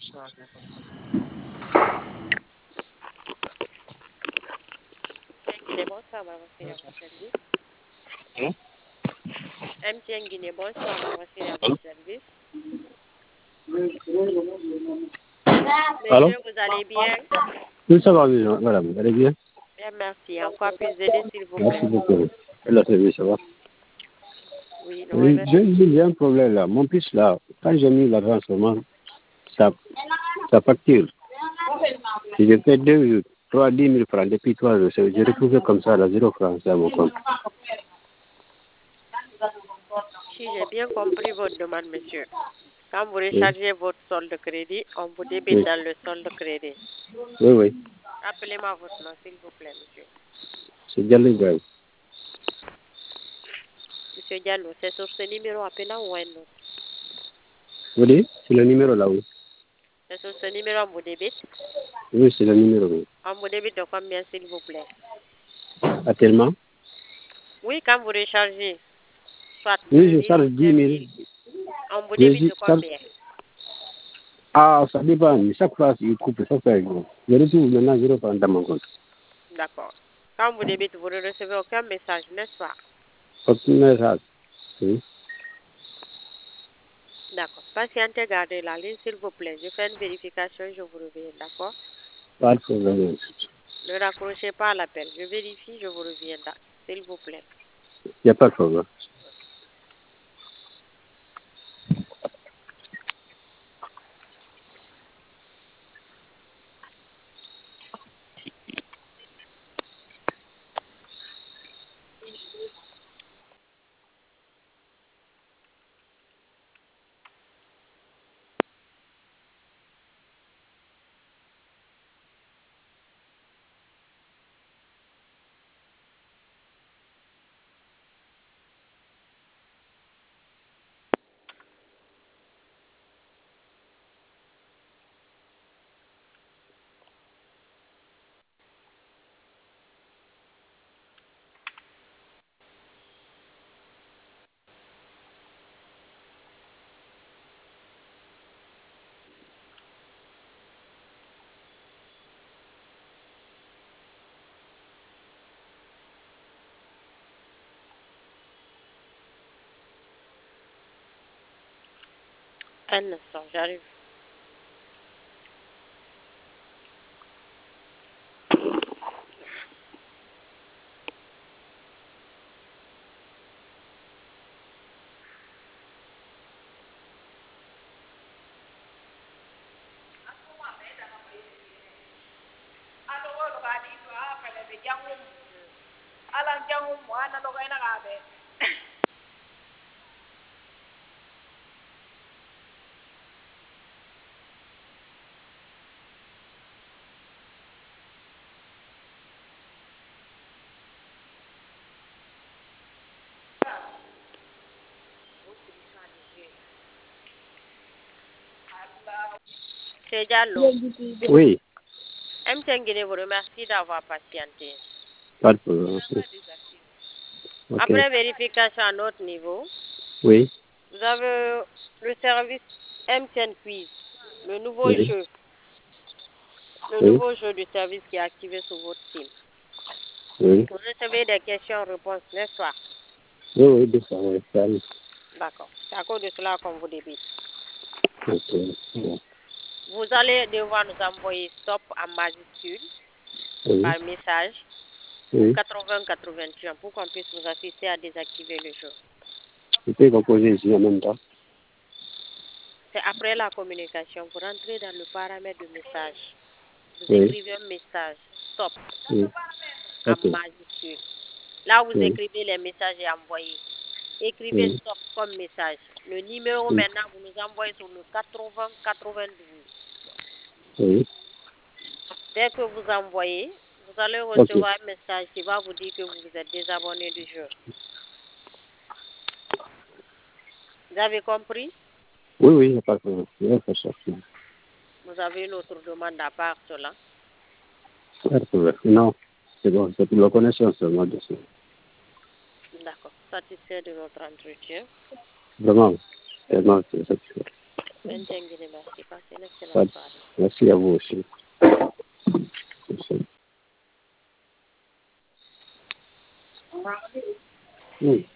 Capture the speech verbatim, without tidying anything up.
Guinée, bonsoir, madame, c'est à votre service. M T N Guinée, bonsoir, madame, c'est à votre service. Allô? Monsieur, vous allez bien? Oui, ça va bien, madame, vous allez bien? Bien, merci. En quoi puis-je aider, s'il vous plaît? Merci beaucoup. Et la service, ça va? Oui, nous Oui, remercions. j'ai j'ai un problème là. Mon fils là, quand j'ai mis l'argent seulement, ça, ça facture. Si j'ai fait deux, trois, dix mille francs depuis trois jours, j'ai retrouvé comme ça là, zéro franc sur mon compte. Si j'ai bien compris votre demande, monsieur. Quand vous Oui, rechargez votre solde de crédit, on vous débite oui, dans le solde de crédit. oui, oui. Appelez-moi votre nom, s'il vous plaît, monsieur. C'est Diallo Ibrahim. Monsieur Diallo, c'est sur ce numéro appelant ou un autre? Vous dites? C'est le numéro là, oui. C'est sur ce numéro on vous débite? Oui, c'est le numéro, oui. On vous débite de combien, s'il vous plaît? Actuellement? Oui, quand vous rechargez, soit Oui, deux je mille charge ou dix cinq mille. mille, on vous Je débite dis, de ça, combien? ah, ça dépend. Chaque fois, il coupe, ça fait. Je retrouve maintenant zéro franc dans mon compte. D'accord. Quand on vous débite, vous ne recevez aucun message, n'est-ce pas? Aucun message. Oui. D'accord. Patientez, gardez la ligne, s'il vous plaît. Je fais une vérification, je vous reviens, d'accord? Pas de problème. Ne raccrochez pas à l'appel. Je vérifie, je vous reviens, s'il vous plaît. Il n'y a pas de problème. Un instant, j'arrive. Monsieur Diallo, Oui, M T N Guinée vous remercie d'avoir patienté. pas de problème. Ok. Après vérification à notre niveau, Oui, vous avez le service M T N Quiz, le nouveau oui, jeu, le oui, nouveau jeu du service qui est activé sur votre SIM. oui. Vous recevez des questions-réponses, n'est-ce pas? Oui, oui, deux fois, oui, ça arrive. D'accord. C'est à cause de cela qu'on vous débite. Ok. Bon. Vous allez devoir nous envoyer stop en majuscule Oui, par message au oui. quatre-vingts quatre-vingt-un pour qu'on puisse vous assister à désactiver le jeu. Je peux composer ici en même temps. C'est après la communication. Vous rentrez dans le paramètre de message. Vous Oui, écrivez un message stop oui. en Ok. majuscule. Là, vous Oui, écrivez les messages et envoyez. Écrivez oui, stop comme message. Le numéro oui. maintenant, vous nous envoyez sur le quatre-vingts quatre-vingt-douze. Oui. Dès que vous envoyez, vous allez Ok. recevoir un message qui va vous dire que vous vous êtes désabonné du jeu. Vous avez compris? Oui, oui, il n'y a pas de problème. Je vais faire ça. Vous avez une autre demande à part cela? Pas de problème. Non, c'est bon, c'est pour la connaissance seulement de ça. D'accord. Satisfait de notre entretien. Vraiment, vraiment, c'est satisfait. Un gentleman, merci. Passez une Pas excellente de- soirée. Merci à vous aussi. Merci. Oui.